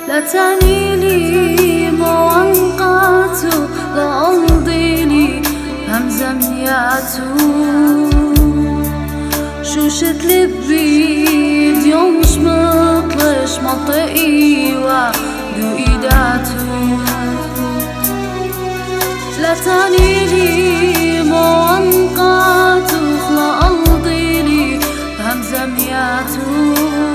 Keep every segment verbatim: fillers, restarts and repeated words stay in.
لا تعني لي موانقات لا أمضي لي همزمياتو شوشة لبي اليوم مش مطلش منطقي ودو إيداتو لا تعني لي موانقات لا أمضي لي همزمياتو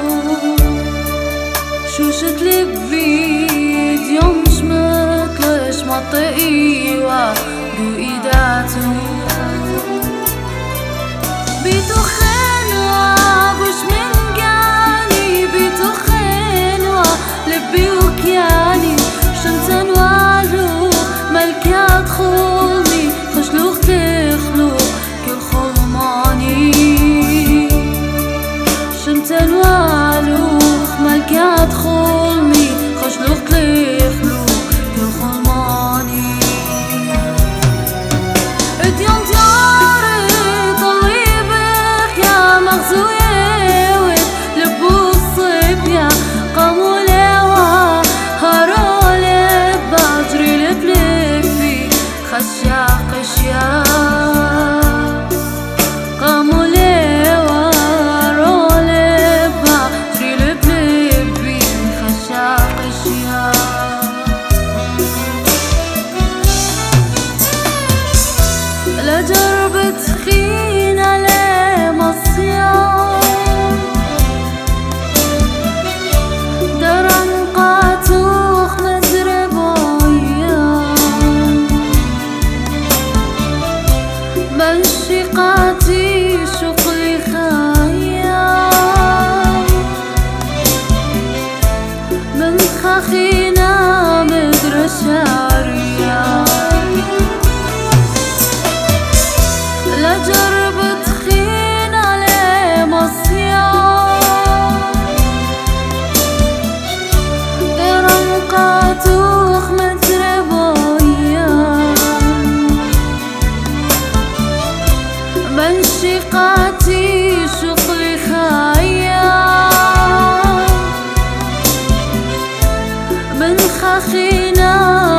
شوشة لبي اليوم مش مطلش منطقي ودو إيداتو بيتو خانوا بوش من جاني بيتو خانوا لبي وكياني شمتن وعلو ملكات خولني خشلوخ تخلوخ كل خلماني شمتن وعلو ملكات خولني خشلوخ تخلوخ كل خلماني اديان تياري طليبك يا مغزوية ود لبو الصيبيا قاموا لوا هارو لب بجري لبلك في خشاق اشياء قاموا لوا هارو لب بجري لبلك في خشاق اشياء لا جرب تخين على مصيام درن قاتوخ مزربويا منشقاتي شغلي خيام من خخينا مدرشاريا لا جرب تخين على مصيام درن قاتوخ مزربويا منشقاتي شغلي خيام من خخينا